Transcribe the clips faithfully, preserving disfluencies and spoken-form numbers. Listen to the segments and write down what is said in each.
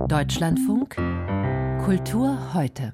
Deutschlandfunk Kultur heute.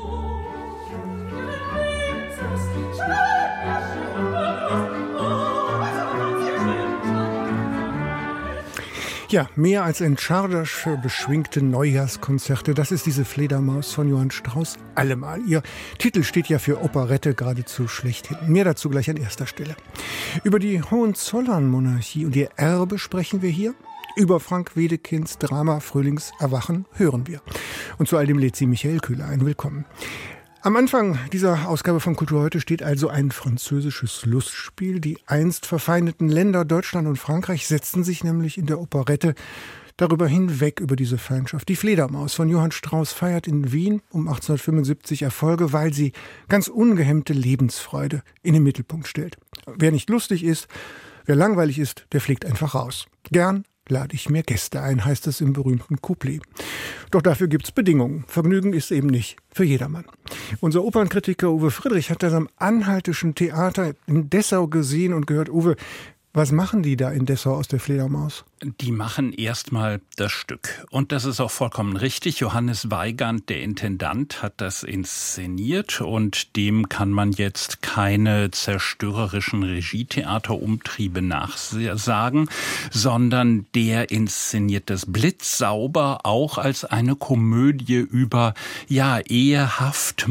Ja, mehr als ein Czardas beschwingte Neujahrskonzerte, das ist diese Fledermaus von Johann Strauss allemal. Ihr Titel steht ja für Operette geradezu schlechthin. Mehr dazu gleich an erster Stelle. Über die Hohenzollern-Monarchie und ihr Erbe sprechen wir hier. Über Frank Wedekinds Drama Frühlingserwachen hören wir. Und zu all dem lädt sie Michael Köhler ein. Willkommen. Am Anfang dieser Ausgabe von Kultur heute steht also ein französisches Lustspiel. Die einst verfeindeten Länder Deutschland und Frankreich setzten sich nämlich in der Operette darüber hinweg über diese Feindschaft. Die Fledermaus von Johann Strauss feiert in Wien um achtzehnhundertfünfundsiebzig Erfolge, weil sie ganz ungehemmte Lebensfreude in den Mittelpunkt stellt. Wer nicht lustig ist, wer langweilig ist, der fliegt einfach raus. Gern lade ich mir Gäste ein, heißt es im berühmten Couplet. Doch dafür gibt's Bedingungen. Vergnügen ist eben nicht für jedermann. Unser Opernkritiker Uwe Friedrich hat das am Anhaltischen Theater in Dessau gesehen und gehört. Uwe, was machen die da in Dessau aus der Fledermaus? Die machen erstmal das Stück. Und das ist auch vollkommen richtig. Johannes Weygand, der Intendant, hat das inszeniert und dem kann man jetzt keine zerstörerischen Regietheaterumtriebe nachsagen, sondern der inszeniert das blitzsauber auch als eine Komödie über, ja, Ehehaft,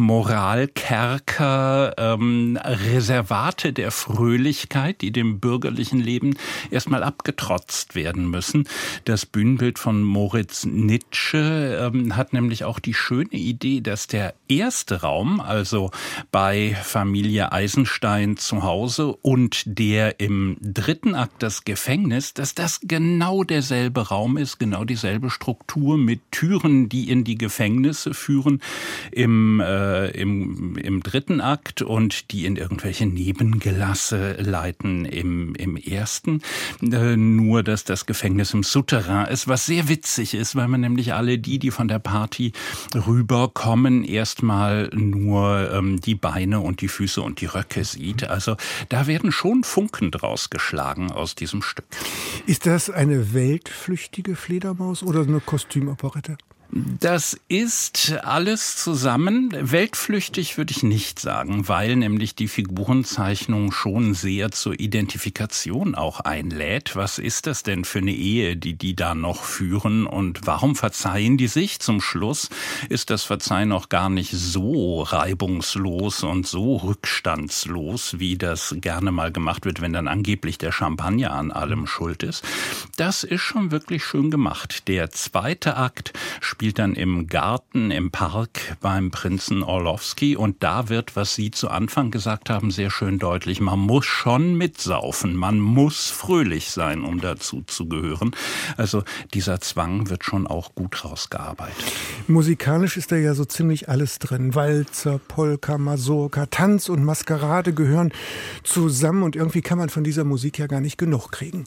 Moralkerker, ähm, Reservate der Fröhlichkeit, die dem bürgerlichen Leben erstmal abgetrotzt werden müssen. Das Bühnenbild von Moritz Nitsche ähm, hat nämlich auch die schöne Idee, dass der erste Raum, also bei Familie Eisenstein zu Hause und der im dritten Akt das Gefängnis, dass das genau derselbe Raum ist, genau dieselbe Struktur mit Türen, die in die Gefängnisse führen im, äh, im, im dritten Akt und die in irgendwelche Nebengelasse leiten im, im ersten. Äh, nur, dass das Gefängnis im Souterrain ist, was sehr witzig ist, weil man nämlich alle die, die von der Party rüberkommen, erstmal nur ähm, die Beine und die Füße und die Röcke sieht. Also da werden schon Funken draus geschlagen aus diesem Stück. Ist das eine weltflüchtige Fledermaus oder eine Kostümoperette? Das ist alles zusammen. Weltflüchtig würde ich nicht sagen, weil nämlich die Figurenzeichnung schon sehr zur Identifikation auch einlädt. Was ist das denn für eine Ehe, die die da noch führen und warum verzeihen die sich? Zum Schluss ist das Verzeihen auch gar nicht so reibungslos und so rückstandslos, wie das gerne mal gemacht wird, wenn dann angeblich der Champagner an allem schuld ist. Das ist schon wirklich schön gemacht. Der zweite Akt spielt spielt dann im Garten, im Park beim Prinzen Orlowski und da wird, was Sie zu Anfang gesagt haben, sehr schön deutlich, man muss schon mitsaufen, man muss fröhlich sein, um dazu zu gehören. Also dieser Zwang wird schon auch gut rausgearbeitet. Musikalisch ist da ja so ziemlich alles drin. Walzer, Polka, Mazurka, Tanz und Maskerade gehören zusammen und irgendwie kann man von dieser Musik ja gar nicht genug kriegen.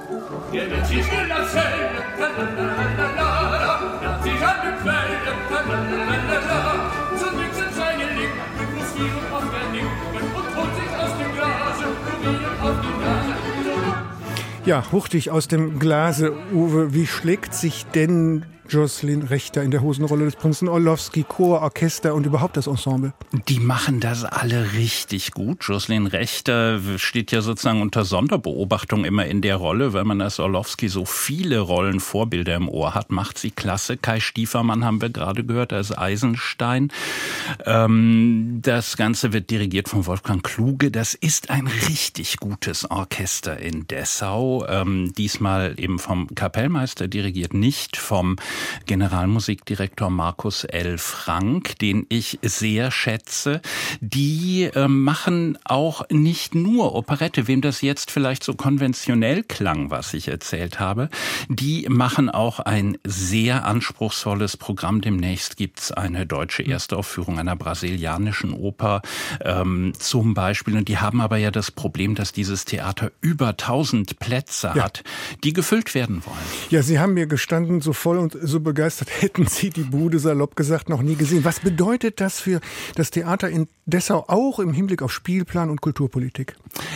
Ja, hurtig aus dem Glase, Uwe, wie schlägt sich denn Jocelyn Rechter in der Hosenrolle des Prinzen Orlowski, Chor, Orchester und überhaupt das Ensemble? Die machen das alle richtig gut. Jocelyn Rechter steht ja sozusagen unter Sonderbeobachtung immer in der Rolle, weil man als Orlowski so viele Rollenvorbilder im Ohr hat. Macht sie klasse. Kai Stiefermann haben wir gerade gehört als Eisenstein. Ähm, das Ganze wird dirigiert von Wolfgang Kluge. Das ist ein richtig gutes Orchester in Dessau. Ähm, diesmal eben vom Kapellmeister dirigiert, nicht vom Generalmusikdirektor Markus L. Frank, den ich sehr schätze. Die äh, machen auch nicht nur Operette, wem das jetzt vielleicht so konventionell klang, was ich erzählt habe. Die machen auch ein sehr anspruchsvolles Programm. Demnächst gibt's eine deutsche Erstaufführung einer brasilianischen Oper ähm, zum Beispiel. Und die haben aber ja das Problem, dass dieses Theater über tausend Plätze ja. hat, die gefüllt werden wollen. Ja, Sie haben mir gestanden, so voll und so begeistert hätten Sie die Bude, salopp gesagt, noch nie gesehen. Was bedeutet das für das Theater in Dessau, auch im Hinblick auf Spielplan und Kulturpolitik?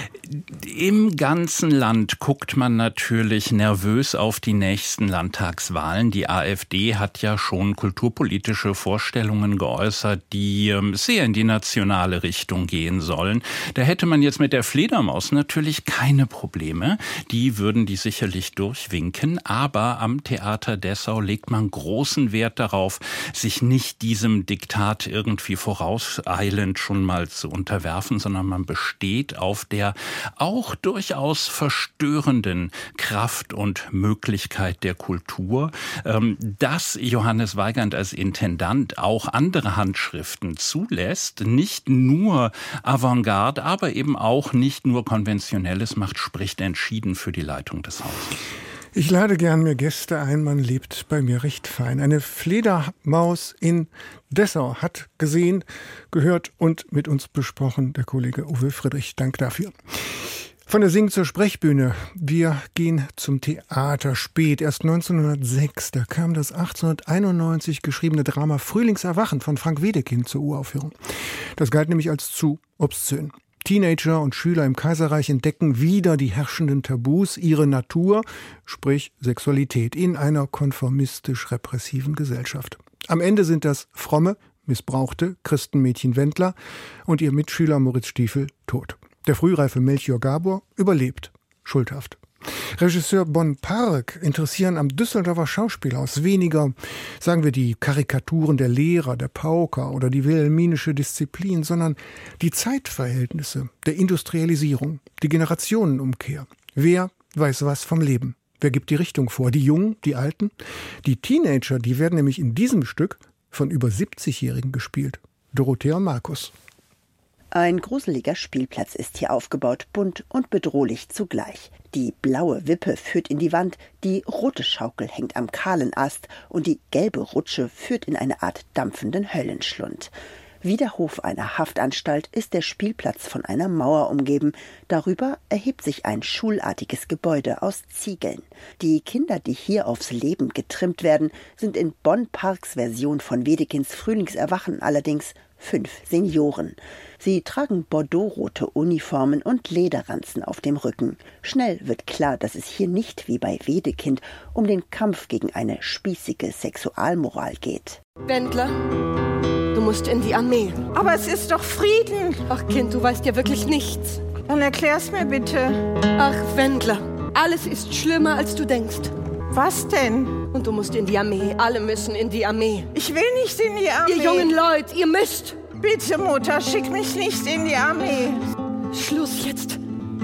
Im ganzen Land guckt man natürlich nervös auf die nächsten Landtagswahlen. Die AfD hat ja schon kulturpolitische Vorstellungen geäußert, die sehr in die nationale Richtung gehen sollen. Da hätte man jetzt mit der Fledermaus natürlich keine Probleme. Die würden die sicherlich durchwinken. Aber am Theater Dessau legt man großen Wert darauf, sich nicht diesem Diktat irgendwie vorauseilend schon mal zu unterwerfen, sondern man besteht auf der auch durchaus verstörenden Kraft und Möglichkeit der Kultur. Dass Johannes Weigand als Intendant auch andere Handschriften zulässt, nicht nur Avantgarde, aber eben auch nicht nur Konventionelles macht, spricht entschieden für die Leitung des Hauses. Ich lade gern mir Gäste ein, man lebt bei mir recht fein. Eine Fledermaus in Dessau hat gesehen, gehört und mit uns besprochen der Kollege Uwe Friedrich. Dank dafür. Von der Sing- zur Sprechbühne. Wir gehen zum Theater spät. Erst neunzehnhundertsechs, da kam das achtzehnhunderteinundneunzig geschriebene Drama Frühlingserwachen von Frank Wedekind zur Uraufführung. Das galt nämlich als zu obszön. Teenager und Schüler im Kaiserreich entdecken wieder die herrschenden Tabus, ihre Natur, sprich Sexualität, in einer konformistisch-repressiven Gesellschaft. Am Ende sind das fromme, missbrauchte Christenmädchen Wendler und ihr Mitschüler Moritz Stiefel tot. Der frühreife Melchior Gabor überlebt, schuldhaft. Regisseur Bon Park interessieren am Düsseldorfer Schauspielhaus weniger, sagen wir, die Karikaturen der Lehrer, der Pauker oder die wilhelminische Disziplin, sondern die Zeitverhältnisse der Industrialisierung, die Generationenumkehr. Wer weiß was vom Leben? Wer gibt die Richtung vor? Die Jungen, die Alten? Die Teenager, die werden nämlich in diesem Stück von über siebzigjährigen gespielt. Dorothea und Markus. Ein gruseliger Spielplatz ist hier aufgebaut, bunt und bedrohlich zugleich. Die blaue Wippe führt in die Wand, die rote Schaukel hängt am kahlen Ast und die gelbe Rutsche führt in eine Art dampfenden Höllenschlund. Wie der Hof einer Haftanstalt ist der Spielplatz von einer Mauer umgeben. Darüber erhebt sich ein schulartiges Gebäude aus Ziegeln. Die Kinder, die hier aufs Leben getrimmt werden, sind in Bon Parks Version von Wedekinds Frühlingserwachen allerdings fünf Senioren. Sie tragen bordeauxrote Uniformen und Lederranzen auf dem Rücken. Schnell wird klar, dass es hier nicht wie bei Wedekind um den Kampf gegen eine spießige Sexualmoral geht. Wendler, du musst in die Armee. Aber es ist doch Frieden. Ach Kind, du weißt ja wirklich nichts. Dann erklär's mir bitte. Ach Wendler, alles ist schlimmer, als du denkst. Was denn? Und du musst in die Armee. Alle müssen in die Armee. Ich will nicht in die Armee. Ihr jungen Leute, ihr müsst. Bitte, Mutter, schick mich nicht in die Armee. Schluss jetzt.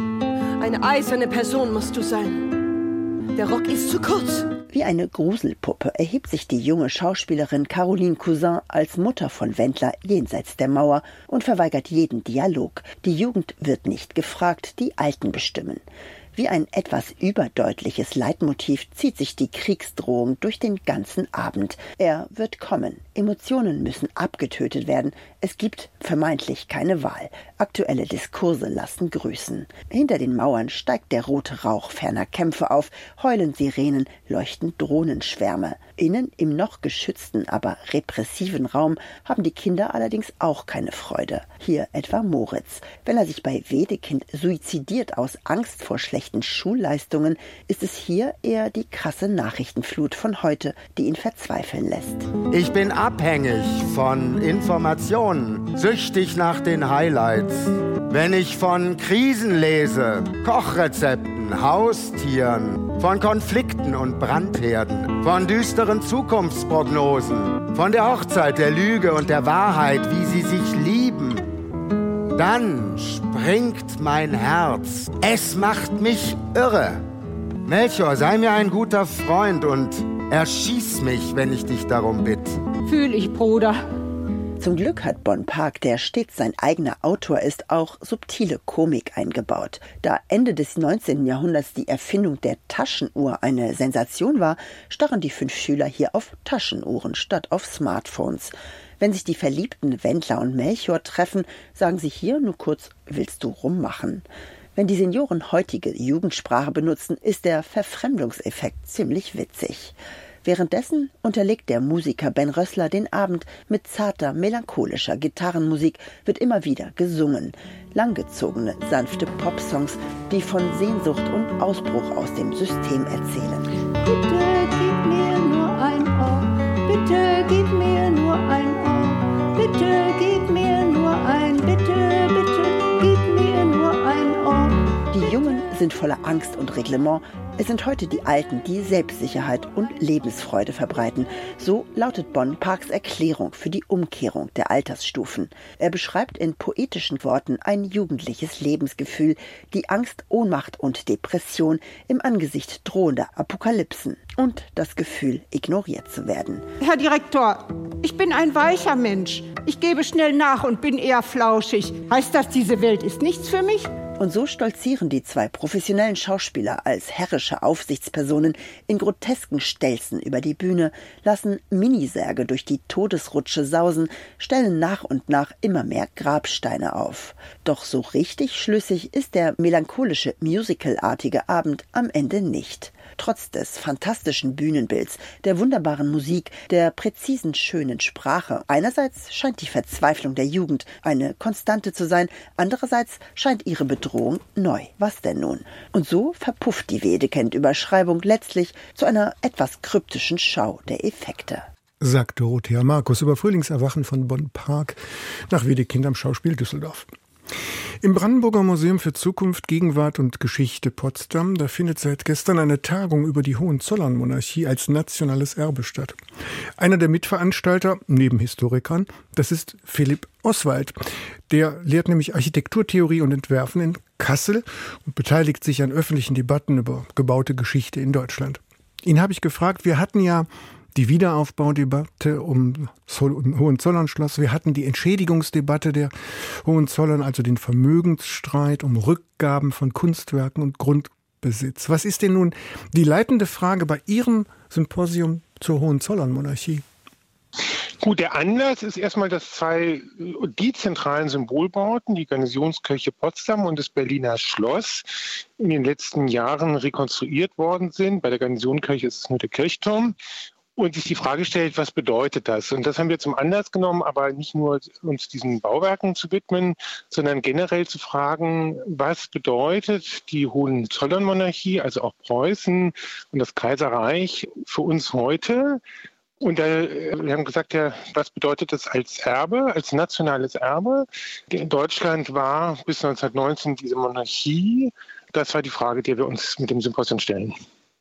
Eine eiserne Person musst du sein. Der Rock ist zu kurz. Wie eine Gruselpuppe erhebt sich die junge Schauspielerin Caroline Cousin als Mutter von Wendler jenseits der Mauer und verweigert jeden Dialog. Die Jugend wird nicht gefragt, die Alten bestimmen. Wie ein etwas überdeutliches Leitmotiv zieht sich die Kriegsdrohung durch den ganzen Abend. Er wird kommen. Emotionen müssen abgetötet werden. Es gibt vermeintlich keine Wahl. Aktuelle Diskurse lassen grüßen. Hinter den Mauern steigt der rote Rauch ferner Kämpfe auf, heulen Sirenen, leuchten Drohnenschwärme. Innen im noch geschützten, aber repressiven Raum haben die Kinder allerdings auch keine Freude. Hier etwa Moritz. Wenn er sich bei Wedekind suizidiert aus Angst vor schlechten Schulleistungen, ist es hier eher die krasse Nachrichtenflut von heute, die ihn verzweifeln lässt. Ich bin abhängig von Informationen, süchtig nach den Highlights. Wenn ich von Krisen lese, Kochrezepten, Haustieren, von Konflikten und Brandherden, von düsteren Zukunftsprognosen, von der Hochzeit der Lüge und der Wahrheit, wie sie sich lieben, dann springt mein Herz. Es macht mich irre. Melchior, sei mir ein guter Freund und erschieß mich, wenn ich dich darum bitte. Fühl ich, Bruder. Zum Glück hat Bon Park, der stets sein eigener Autor ist, auch subtile Komik eingebaut. Da Ende des neunzehnten Jahrhunderts die Erfindung der Taschenuhr eine Sensation war, starren die fünf Schüler hier auf Taschenuhren statt auf Smartphones. Wenn sich die verliebten Wendler und Melchior treffen, sagen sie hier nur kurz, willst du rummachen? Wenn die Senioren heutige Jugendsprache benutzen, ist der Verfremdungseffekt ziemlich witzig. Währenddessen unterlegt der Musiker Ben Rössler den Abend mit zarter, melancholischer Gitarrenmusik, wird immer wieder gesungen. Langgezogene, sanfte Popsongs, die von Sehnsucht und Ausbruch aus dem System erzählen. Bitte gib mir nur ein Ohr, bitte gib mir nur ein Ohr, bitte gib mir nur ein, bitte, bitte gib mir nur ein Ohr. Die Jungen sind voller Angst und Reglement. Es sind heute die Alten, die Selbstsicherheit und Lebensfreude verbreiten. So lautet Bon Parks Erklärung für die Umkehrung der Altersstufen. Er beschreibt in poetischen Worten ein jugendliches Lebensgefühl, die Angst, Ohnmacht und Depression im Angesicht drohender Apokalypsen und das Gefühl, ignoriert zu werden. Herr Direktor, ich bin ein weicher Mensch. Ich gebe schnell nach und bin eher flauschig. Heißt das, diese Welt ist nichts für mich? Und so stolzieren die zwei professionellen Schauspieler als herrische Aufsichtspersonen in grotesken Stelzen über die Bühne, lassen Minisärge durch die Todesrutsche sausen, stellen nach und nach immer mehr Grabsteine auf. Doch so richtig schlüssig ist der melancholische, musicalartige Abend am Ende nicht. Trotz des fantastischen Bühnenbilds, der wunderbaren Musik, der präzisen, schönen Sprache. Einerseits scheint die Verzweiflung der Jugend eine Konstante zu sein, andererseits scheint ihre Bedrohung neu. Was denn nun? Und so verpufft die Wedekind-Überschreibung letztlich zu einer etwas kryptischen Schau der Effekte. Sagt Dorothea Markus über Frühlingserwachen von Bon Park nach Wedekind am Schauspiel Düsseldorf. Im Brandenburger Museum für Zukunft, Gegenwart und Geschichte Potsdam, da findet seit gestern eine Tagung über die Hohenzollernmonarchie als nationales Erbe statt. Einer der Mitveranstalter, neben Historikern, das ist Philipp Oswald. Der lehrt nämlich Architekturtheorie und Entwerfen in Kassel und beteiligt sich an öffentlichen Debatten über gebaute Geschichte in Deutschland. Ihn habe ich gefragt, wir hatten ja die Wiederaufbaudebatte um Hohenzollernschloss. Wir hatten die Entschädigungsdebatte der Hohenzollern, also den Vermögensstreit um Rückgaben von Kunstwerken und Grundbesitz. Was ist denn nun die leitende Frage bei Ihrem Symposium zur Hohenzollernmonarchie? Gut, der Anlass ist erstmal, dass zwei, die zentralen Symbolbauten, die Garnisonskirche Potsdam und das Berliner Schloss, in den letzten Jahren rekonstruiert worden sind. Bei der Garnisonkirche ist es nur der Kirchturm. Und sich die Frage stellt, was bedeutet das? Und das haben wir zum Anlass genommen, aber nicht nur uns diesen Bauwerken zu widmen, sondern generell zu fragen, was bedeutet die Hohenzollernmonarchie, also auch Preußen und das Kaiserreich für uns heute? Und da, wir haben gesagt, ja, was bedeutet das als Erbe, als nationales Erbe? In Deutschland war bis neunzehnhundertneunzehn diese Monarchie. Das war die Frage, die wir uns mit dem Symposium stellen.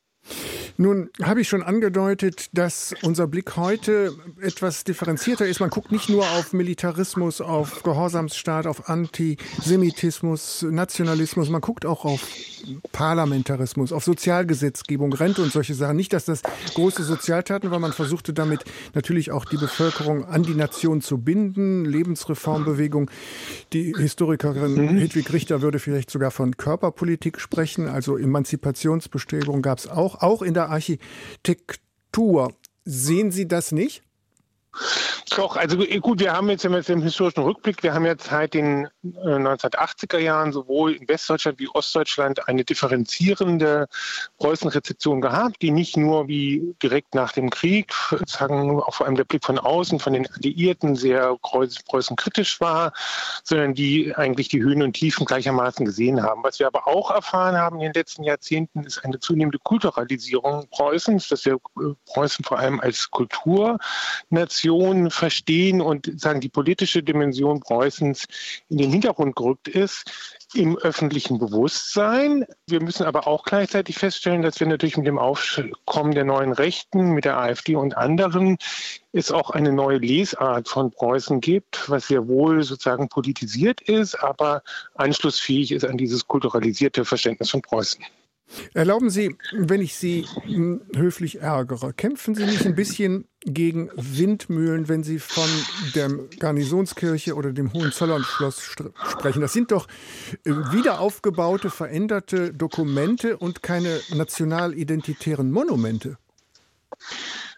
Nun habe ich schon angedeutet, dass unser Blick heute etwas differenzierter ist. Man guckt nicht nur auf Militarismus, auf Gehorsamsstaat, auf Antisemitismus, Nationalismus. Man guckt auch auf Parlamentarismus, auf Sozialgesetzgebung, Rente und solche Sachen. Nicht, dass das große Sozialtaten war. Man versuchte damit natürlich auch die Bevölkerung an die Nation zu binden. Lebensreformbewegung. Die Historikerin mhm. Hedwig Richter würde vielleicht sogar von Körperpolitik sprechen. Also Emanzipationsbestrebungen gab es auch, auch in der Architektur. Sehen Sie das nicht? Doch, also gut, wir haben jetzt im historischen Rückblick, wir haben jetzt seit den neunzehnhundertachtziger Jahren sowohl in Westdeutschland wie Ostdeutschland eine differenzierende Preußenrezeption gehabt, die nicht nur wie direkt nach dem Krieg, sagen auch vor allem der Blick von außen, von den Alliierten sehr preußenkritisch war, sondern die eigentlich die Höhen und Tiefen gleichermaßen gesehen haben. Was wir aber auch erfahren haben in den letzten Jahrzehnten, ist eine zunehmende Kulturalisierung Preußens, dass wir Preußen vor allem als Kulturnation verstehen und sagen, die politische Dimension Preußens in den Hintergrund gerückt ist im öffentlichen Bewusstsein. Wir müssen aber auch gleichzeitig feststellen, dass wir natürlich mit dem Aufkommen der neuen Rechten, mit der AfD und anderen, es auch eine neue Lesart von Preußen gibt, was sehr wohl sozusagen politisiert ist, aber anschlussfähig ist an dieses kulturalisierte Verständnis von Preußen. Erlauben Sie, wenn ich Sie höflich ärgere, kämpfen Sie nicht ein bisschen gegen Windmühlen, wenn Sie von der Garnisonskirche oder dem Hohenzollernschloss sprechen? Das sind doch wieder aufgebaute, veränderte Dokumente und keine nationalidentitären Monumente.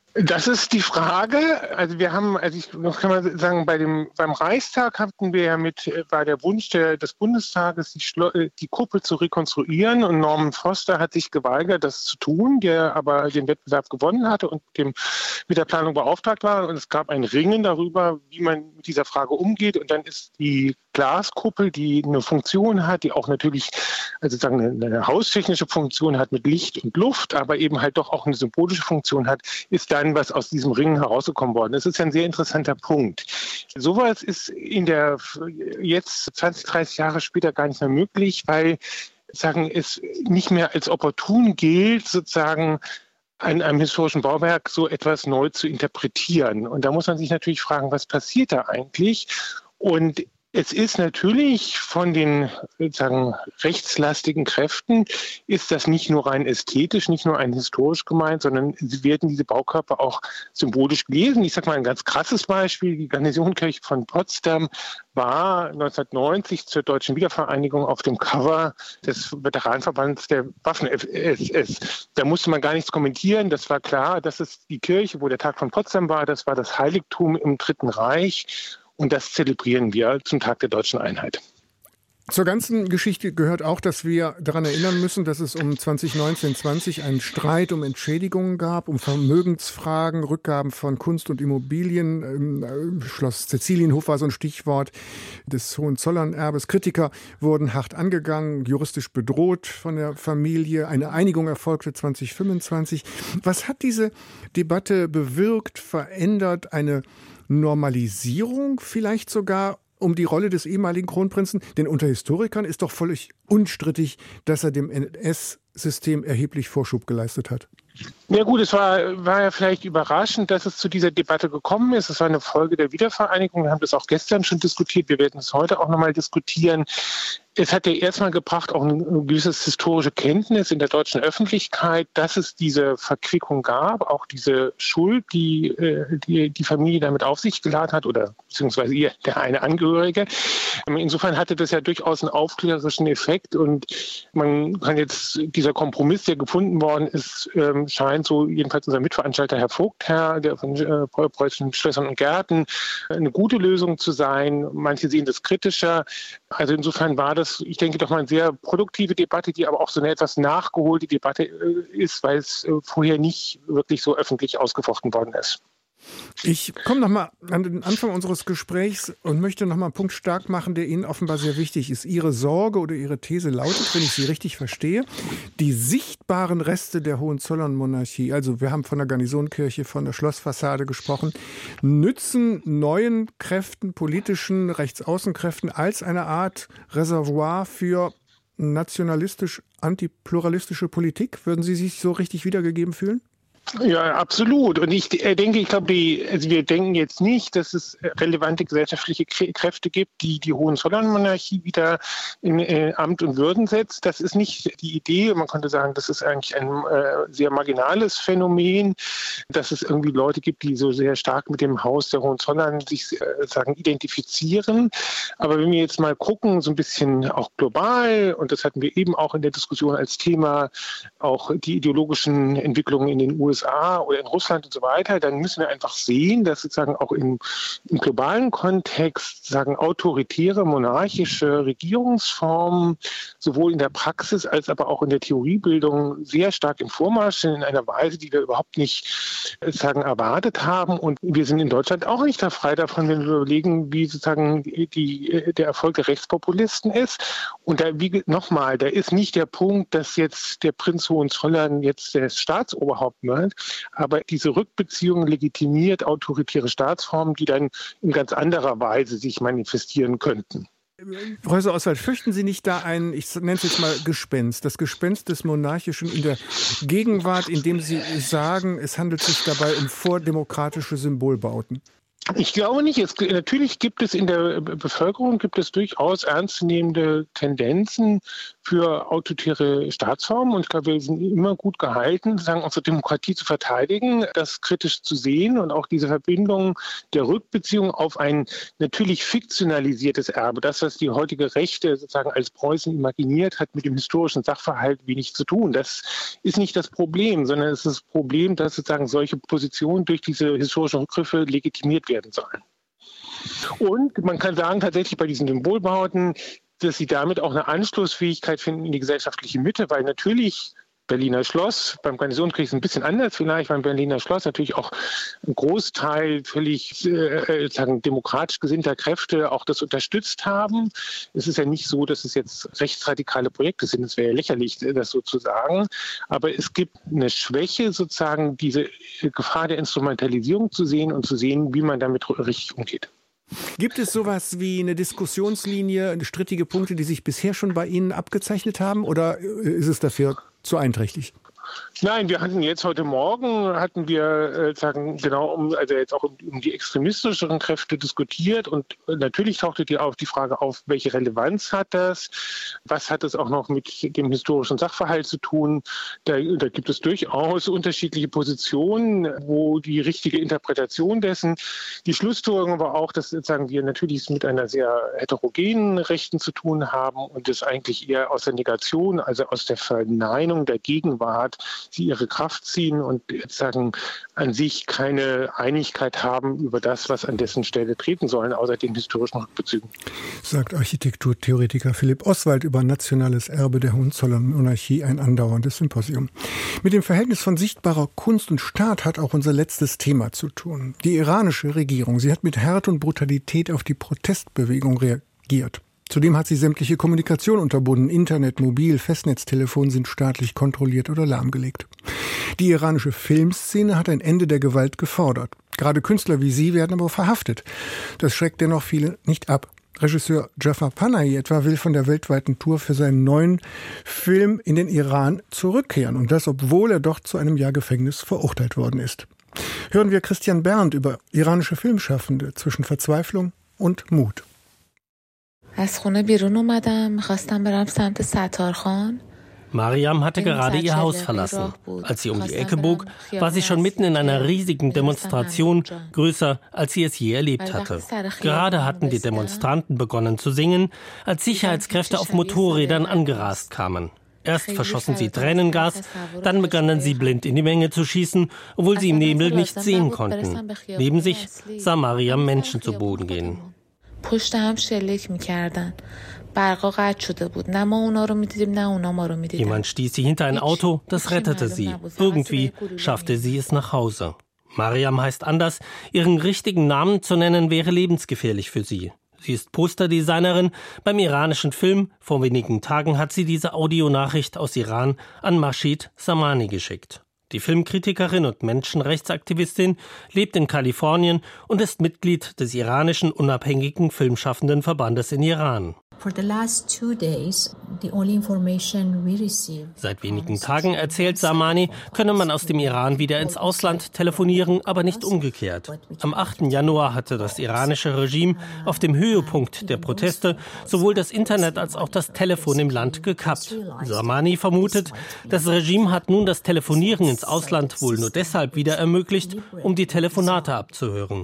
Das ist die Frage. Also wir haben, also ich noch kann man sagen, bei dem beim Reichstag hatten wir ja mit war der Wunsch der, des Bundestages, die, Schlo- die Kuppel zu rekonstruieren, und Norman Foster hat sich geweigert, das zu tun, der aber den Wettbewerb gewonnen hatte und dem mit der Planung beauftragt war. Und es gab ein Ringen darüber, wie man mit dieser Frage umgeht. Und dann ist die Glaskuppel, die eine Funktion hat, die auch natürlich also sagen eine, eine haustechnische Funktion hat mit Licht und Luft, aber eben halt doch auch eine symbolische Funktion hat, ist dann was aus diesem Ring herausgekommen worden. Das ist ja ein sehr interessanter Punkt. Sowas ist in der jetzt zwanzig, dreißig Jahre später gar nicht mehr möglich, weil sagen es nicht mehr als opportun gilt, sozusagen an einem historischen Bauwerk so etwas neu zu interpretieren. Und da muss man sich natürlich fragen, was passiert da eigentlich? Und es ist natürlich von den sozusagen rechtslastigen Kräften, ist das nicht nur rein ästhetisch, nicht nur rein historisch gemeint, sondern sie werden diese Baukörper auch symbolisch gelesen. Ich sage mal ein ganz krasses Beispiel. Die Garnisonkirche von Potsdam war neunzehnhundertneunzig zur Deutschen Wiedervereinigung auf dem Cover des Veteranenverbands der Waffen-S S. Da musste man gar nichts kommentieren. Das war klar, das ist die Kirche, wo der Tag von Potsdam war. Das war das Heiligtum im Dritten Reich. Und das zelebrieren wir zum Tag der deutschen Einheit. Zur ganzen Geschichte gehört auch, dass wir daran erinnern müssen, dass es um zwanzig neunzehn zwanzig einen Streit um Entschädigungen gab, um Vermögensfragen, Rückgaben von Kunst und Immobilien. Schloss Cäcilienhof war so ein Stichwort des Hohenzollernerbes. Kritiker wurden hart angegangen, juristisch bedroht von der Familie. Eine Einigung erfolgte zwanzig fünfundzwanzig. Was hat diese Debatte bewirkt, verändert? Eine Normalisierung vielleicht sogar um die Rolle des ehemaligen Kronprinzen? Denn unter Historikern ist doch völlig unstrittig, dass er dem N S-System erheblich Vorschub geleistet hat. Ja gut, es war, war ja vielleicht überraschend, dass es zu dieser Debatte gekommen ist. Es war eine Folge der Wiedervereinigung. Wir haben das auch gestern schon diskutiert. Wir werden es heute auch nochmal diskutieren. Es hat ja erstmal gebracht, auch eine gewisse historische Kenntnis in der deutschen Öffentlichkeit, dass es diese Verquickung gab, auch diese Schuld, die die, die Familie damit auf sich geladen hat oder beziehungsweise ihr, der eine Angehörige. Insofern hatte das ja durchaus einen aufklärerischen Effekt und man kann jetzt, dieser Kompromiss, der gefunden worden ist, scheint so jedenfalls unser Mitveranstalter Herr Vogtherr, der von äh, Preußischen Schlössern und Gärten, eine gute Lösung zu sein. Manche sehen das kritischer. Also insofern war das, ich denke, doch mal eine sehr produktive Debatte, die aber auch so eine etwas nachgeholte Debatte äh, ist, weil es äh, vorher nicht wirklich so öffentlich ausgefochten worden ist. Ich komme noch mal an den Anfang unseres Gesprächs und möchte noch mal einen Punkt stark machen, der Ihnen offenbar sehr wichtig ist. Ihre Sorge oder Ihre These lautet, wenn ich Sie richtig verstehe, die sichtbaren Reste der Hohenzollern-Monarchie, also wir haben von der Garnisonkirche, von der Schlossfassade gesprochen, nützen neuen Kräften, politischen Rechtsaußenkräften als eine Art Reservoir für nationalistisch-antipluralistische Politik? Würden Sie sich so richtig wiedergegeben fühlen? Ja, absolut. Und ich denke, ich glaube, die, also wir denken jetzt nicht, dass es relevante gesellschaftliche Kräfte gibt, die die Hohenzollern-Monarchie wieder in äh, Amt und Würden setzt. Das ist nicht die Idee. Man könnte sagen, das ist eigentlich ein äh, sehr marginales Phänomen, dass es irgendwie Leute gibt, die so sehr stark mit dem Haus der Hohenzollern sich äh, sagen identifizieren. Aber wenn wir jetzt mal gucken, so ein bisschen auch global, und das hatten wir eben auch in der Diskussion als Thema, auch die ideologischen Entwicklungen in den U S A oder in Russland und so weiter, dann müssen wir einfach sehen, dass sozusagen auch im, im globalen Kontext sagen autoritäre, monarchische Regierungsformen sowohl in der Praxis als aber auch in der Theoriebildung sehr stark im Vormarsch sind, in einer Weise, die wir überhaupt nicht sagen erwartet haben. Und wir sind in Deutschland auch nicht da frei davon, wenn wir überlegen, wie sozusagen die, die, der Erfolg der Rechtspopulisten ist. Und da, wie nochmal, da ist nicht der Punkt, dass jetzt der Prinz Hohenzollern jetzt das Staatsoberhaupt wird, aber diese Rückbeziehung legitimiert autoritäre Staatsformen, die dann in ganz anderer Weise sich manifestieren könnten. Professor Oswald, fürchten Sie nicht da ein, ich nenne es jetzt mal Gespenst, das Gespenst des Monarchischen in der Gegenwart, indem Sie sagen, es handelt sich dabei um vordemokratische Symbolbauten? Ich glaube nicht. Es, natürlich gibt es in der Bevölkerung gibt es durchaus ernstzunehmende Tendenzen für autoritäre Staatsformen. Und ich glaube, wir sind immer gut gehalten, sozusagen unsere Demokratie zu verteidigen, das kritisch zu sehen und auch diese Verbindung der Rückbeziehung auf ein natürlich fiktionalisiertes Erbe. Das, was die heutige Rechte sozusagen als Preußen imaginiert hat, mit dem historischen Sachverhalt wenig zu tun. Das ist nicht das Problem, sondern es ist das Problem, dass sozusagen solche Positionen durch diese historischen Rückgriffe legitimiert werden sollen. Und man kann sagen, tatsächlich bei diesen Symbolbauten, dass sie damit auch eine Anschlussfähigkeit finden in die gesellschaftliche Mitte, weil natürlich Berliner Schloss, beim Garnisonskrieg ist es ein bisschen anders vielleicht, beim Berliner Schloss natürlich auch ein Großteil völlig äh, sagen, demokratisch gesinnter Kräfte auch das unterstützt haben. Es ist ja nicht so, dass es jetzt rechtsradikale Projekte sind, es wäre ja lächerlich, das so zu sagen. Aber es gibt eine Schwäche, sozusagen diese Gefahr der Instrumentalisierung zu sehen und zu sehen, wie man damit richtig umgeht. Gibt es sowas wie eine Diskussionslinie, strittige Punkte, die sich bisher schon bei Ihnen abgezeichnet haben, oder ist es dafür zu einträchtig? Nein, wir hatten jetzt heute Morgen, hatten wir äh, sagen, genau um, also jetzt auch um, um die extremistischeren Kräfte diskutiert und natürlich tauchte die auf die Frage auf, welche Relevanz hat das? Was hat es auch noch mit dem historischen Sachverhalt zu tun? Da, da gibt es durchaus unterschiedliche Positionen, wo die richtige Interpretation dessen. Die Schlussfolgerung war auch, dass sagen wir natürlich mit einer sehr heterogenen Rechten zu tun haben und es eigentlich eher aus der Negation, also aus der Verneinung der Gegenwart, sie ihre Kraft ziehen und sagen an sich keine Einigkeit haben über das, was an dessen Stelle treten sollen, außer den historischen Rückbezügen. Sagt Architekturtheoretiker Philipp Oswald über nationales Erbe der Hohenzollern-Monarchie, ein andauerndes Symposium. Mit dem Verhältnis von sichtbarer Kunst und Staat hat auch unser letztes Thema zu tun. Die iranische Regierung, sie hat mit Härte und Brutalität auf die Protestbewegung reagiert. Zudem hat sie sämtliche Kommunikation unterbunden. Internet, Mobil, Festnetztelefon sind staatlich kontrolliert oder lahmgelegt. Die iranische Filmszene hat ein Ende der Gewalt gefordert. Gerade Künstler wie sie werden aber verhaftet. Das schreckt dennoch viele nicht ab. Regisseur Jafar Panahi etwa will von der weltweiten Tour für seinen neuen Film in den Iran zurückkehren. Und das, obwohl er doch zu einem Jahr Gefängnis verurteilt worden ist. Hören wir Christian Berndt über iranische Filmschaffende zwischen Verzweiflung und Mut. Mariam hatte gerade ihr Haus verlassen. Als sie um die Ecke bog, war sie schon mitten in einer riesigen Demonstration, größer als sie es je erlebt hatte. Gerade hatten die Demonstranten begonnen zu singen, als Sicherheitskräfte auf Motorrädern angerast kamen. Erst verschossen sie Tränengas, dann begannen sie blind in die Menge zu schießen, obwohl sie im Nebel nichts sehen konnten. Neben sich sah Mariam Menschen zu Boden gehen. Jemand stieß sie hinter ein Auto, das rettete sie. Irgendwie schaffte sie es nach Hause. Mariam heißt anders, ihren richtigen Namen zu nennen wäre lebensgefährlich für sie. Sie ist Posterdesignerin beim iranischen Film. Vor wenigen Tagen hat sie diese Audionachricht aus Iran an Masheed Samani geschickt. Die Filmkritikerin und Menschenrechtsaktivistin lebt in Kalifornien und ist Mitglied des iranischen unabhängigen Filmschaffendenverbandes in Iran. Seit wenigen Tagen, erzählt Samani, könne man aus dem Iran wieder ins Ausland telefonieren, aber nicht umgekehrt. Am achten Januar hatte das iranische Regime auf dem Höhepunkt der Proteste sowohl das Internet als auch das Telefon im Land gekappt. Samani vermutet, das Regime hat nun das Telefonieren ins Ausland wohl nur deshalb wieder ermöglicht, um die Telefonate abzuhören.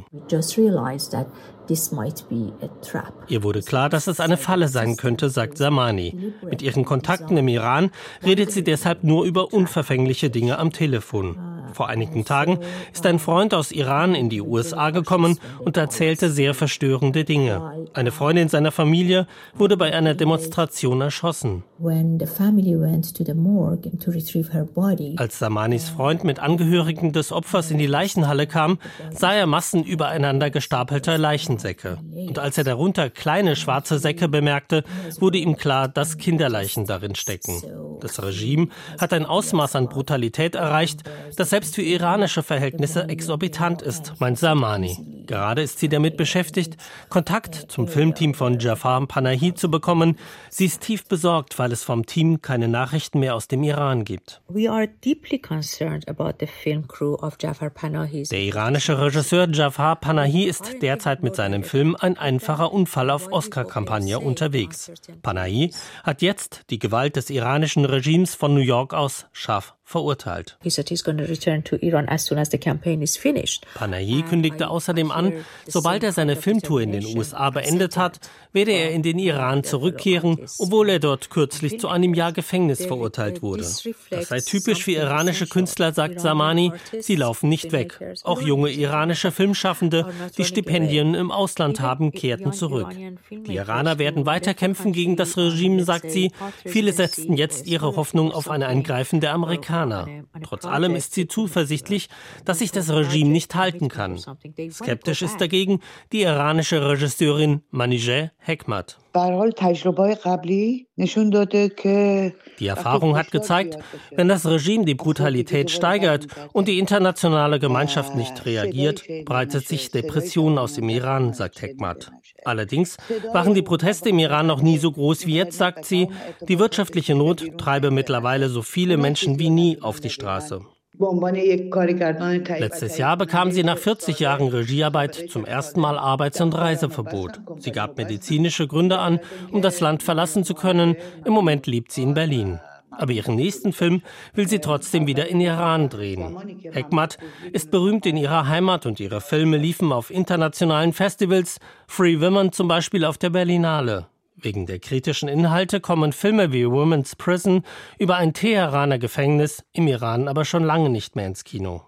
Ihr wurde klar, dass es eine Falle sein könnte, sagt Samani. Mit ihren Kontakten im Iran redet sie deshalb nur über unverfängliche Dinge am Telefon. Vor einigen Tagen ist ein Freund aus Iran in die U S A gekommen und erzählte sehr verstörende Dinge. Eine Freundin seiner Familie wurde bei einer Demonstration erschossen. Als Samanis Freund mit Angehörigen des Opfers in die Leichenhalle kam, sah er Massen übereinander gestapelter Leichensäcke. Und als er darunter kleine schwarze Säcke bemerkte, wurde ihm klar, dass Kinderleichen darin stecken. Das Regime hat ein Ausmaß an Brutalität erreicht, das selbst für iranische Verhältnisse exorbitant ist, meint Samani. Gerade ist sie damit beschäftigt, Kontakt zum Filmteam von Jafar Panahi zu bekommen. Sie ist tief besorgt, weil es vom Team keine Nachrichten mehr aus dem Iran gibt. We are deeply concerned about the film crew of Jafar Panahi's. Der iranische Regisseur Jafar Panahi ist derzeit mit seinem Film Ein einfacher Unfall auf Oscar-Kampagne unterwegs. Panahi hat jetzt die Gewalt des iranischen Regimes von New York aus scharf verurteilt. Panahi kündigte außerdem an, sobald er seine Filmtour in den U S A beendet hat, werde er in den Iran zurückkehren, obwohl er dort kürzlich zu einem Jahr Gefängnis verurteilt wurde. Das sei typisch für iranische Künstler, sagt Samani, sie laufen nicht weg. Auch junge iranische Filmschaffende, die Stipendien im Ausland haben, kehrten zurück. Die Iraner werden weiter kämpfen gegen das Regime, sagt sie. Viele setzten jetzt ihre Hoffnung auf ein Eingreifen der Amerikaner. Trotz allem ist sie zuversichtlich, dass sich das Regime nicht halten kann. Skeptisch ist dagegen die iranische Regisseurin Manijeh Hekmat. Die Erfahrung hat gezeigt, wenn das Regime die Brutalität steigert und die internationale Gemeinschaft nicht reagiert, breitet sich Depression aus dem Iran, sagt Hekmat. Allerdings waren die Proteste im Iran noch nie so groß wie jetzt, sagt sie. Die wirtschaftliche Not treibe mittlerweile so viele Menschen wie nie auf die Straße. Letztes Jahr bekam sie nach vierzig Jahren Regiearbeit zum ersten Mal Arbeits- und Reiseverbot. Sie gab medizinische Gründe an, um das Land verlassen zu können. Im Moment lebt sie in Berlin. Aber ihren nächsten Film will sie trotzdem wieder in Iran drehen. Hekmat ist berühmt in ihrer Heimat und ihre Filme liefen auf internationalen Festivals, Free Women zum Beispiel auf der Berlinale. Wegen der kritischen Inhalte kommen Filme wie Women's Prison über ein Teheraner Gefängnis im Iran aber schon lange nicht mehr ins Kino.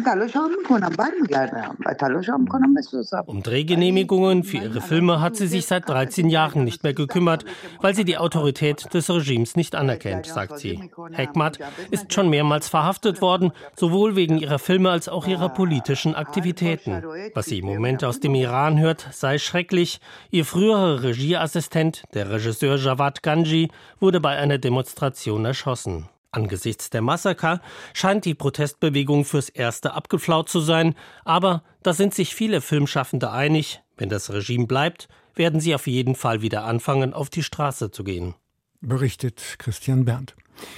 Um Drehgenehmigungen für ihre Filme hat sie sich seit dreizehn Jahren nicht mehr gekümmert, weil sie die Autorität des Regimes nicht anerkennt, sagt sie. Hekmat ist schon mehrmals verhaftet worden, sowohl wegen ihrer Filme als auch ihrer politischen Aktivitäten. Was sie im Moment aus dem Iran hört, sei schrecklich. Ihr früherer Regieassistent, der Regisseur Javad Ganji, wurde bei einer Demonstration erschossen. Angesichts der Massaker scheint die Protestbewegung fürs Erste abgeflaut zu sein, aber da sind sich viele Filmschaffende einig, wenn das Regime bleibt, werden sie auf jeden Fall wieder anfangen, auf die Straße zu gehen. Berichtet Christian Berndt.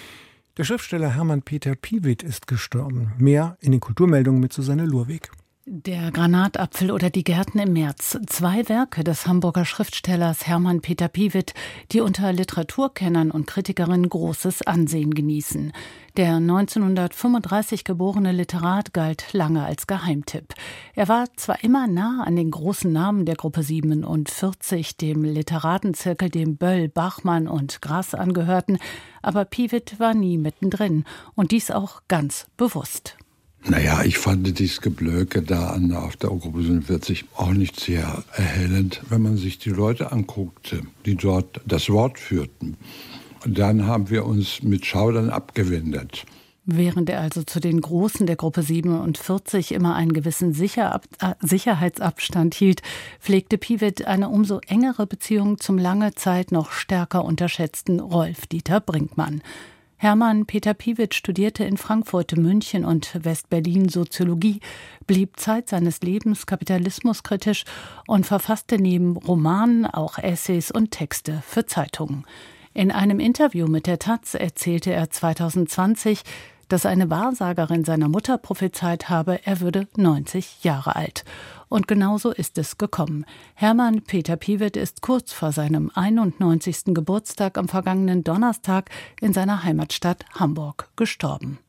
Der Schriftsteller Hermann Peter Piwitt ist gestorben. Mehr in den Kulturmeldungen mit Susanne Lurweg. Der Granatapfel oder die Gärten im März. Zwei Werke des Hamburger Schriftstellers Hermann Peter Piwitt, die unter Literaturkennern und Kritikerinnen großes Ansehen genießen. Der neunzehnhundertfünfunddreißig geborene Literat galt lange als Geheimtipp. Er war zwar immer nah an den großen Namen der Gruppe siebenundvierzig, dem Literatenzirkel, dem Böll, Bachmann und Grass angehörten, aber Piwitt war nie mittendrin und dies auch ganz bewusst. Naja, ich fand dieses Geblöke da an, auf der Gruppe siebenundvierzig auch nicht sehr erhellend, wenn man sich die Leute anguckte, die dort das Wort führten. Und dann haben wir uns mit Schaudern abgewendet. Während er also zu den Großen der Gruppe siebenundvierzig immer einen gewissen Sicherab- äh, Sicherheitsabstand hielt, pflegte Piwitt eine umso engere Beziehung zum lange Zeit noch stärker unterschätzten Rolf-Dieter Brinkmann. Hermann Peter Piwitt studierte in Frankfurt, München und West-Berlin Soziologie, blieb Zeit seines Lebens kapitalismuskritisch und verfasste neben Romanen auch Essays und Texte für Zeitungen. In einem Interview mit der Taz erzählte er zweitausendzwanzig, dass eine Wahrsagerin seiner Mutter prophezeit habe, er würde neunzig Jahre alt. Und genauso ist es gekommen. Hermann Peter Piwitt ist kurz vor seinem einundneunzigsten Geburtstag am vergangenen Donnerstag in seiner Heimatstadt Hamburg gestorben.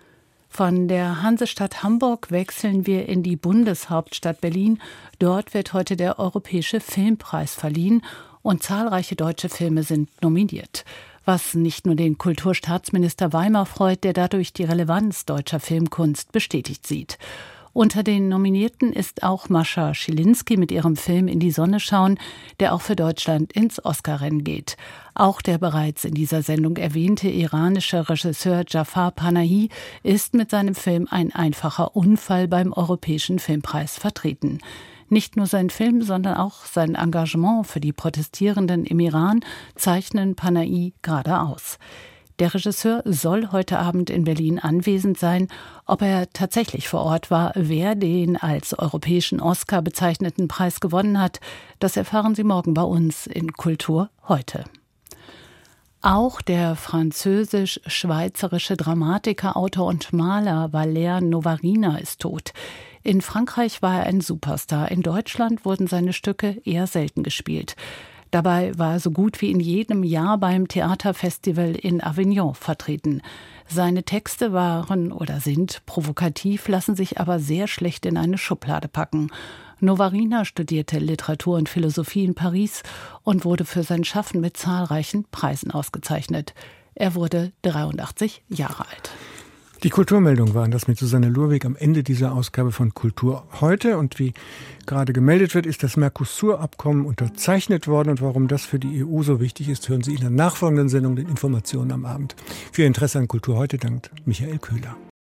Von der Hansestadt Hamburg wechseln wir in die Bundeshauptstadt Berlin. Dort wird heute der Europäische Filmpreis verliehen und zahlreiche deutsche Filme sind nominiert. Was nicht nur den Kulturstaatsminister Weimar freut, der dadurch die Relevanz deutscher Filmkunst bestätigt sieht. Unter den Nominierten ist auch Mascha Schilinski mit ihrem Film In die Sonne schauen, der auch für Deutschland ins Oscarrennen geht. Auch der bereits in dieser Sendung erwähnte iranische Regisseur Jafar Panahi ist mit seinem Film Ein einfacher Unfall beim Europäischen Filmpreis vertreten. Nicht nur sein Film, sondern auch sein Engagement für die Protestierenden im Iran zeichnen Panahi gerade aus. Der Regisseur soll heute Abend in Berlin anwesend sein. Ob er tatsächlich vor Ort war, wer den als europäischen Oscar bezeichneten Preis gewonnen hat, das erfahren Sie morgen bei uns in Kultur heute. Auch der französisch-schweizerische Dramatiker, Autor und Maler Valère Novarina ist tot. In Frankreich war er ein Superstar. In Deutschland wurden seine Stücke eher selten gespielt. Dabei war er so gut wie in jedem Jahr beim Theaterfestival in Avignon vertreten. Seine Texte waren oder sind provokativ, lassen sich aber sehr schlecht in eine Schublade packen. Novarina studierte Literatur und Philosophie in Paris und wurde für sein Schaffen mit zahlreichen Preisen ausgezeichnet. Er wurde dreiundachtzig Jahre alt. Die Kulturmeldungen waren das mit Susanne Lurwig am Ende dieser Ausgabe von Kultur heute. Und wie gerade gemeldet wird, ist das Mercosur-Abkommen unterzeichnet worden. Und warum das für die E U so wichtig ist, hören Sie in der nachfolgenden Sendung den Informationen am Abend. Für Ihr Interesse an Kultur heute dankt Michael Köhler.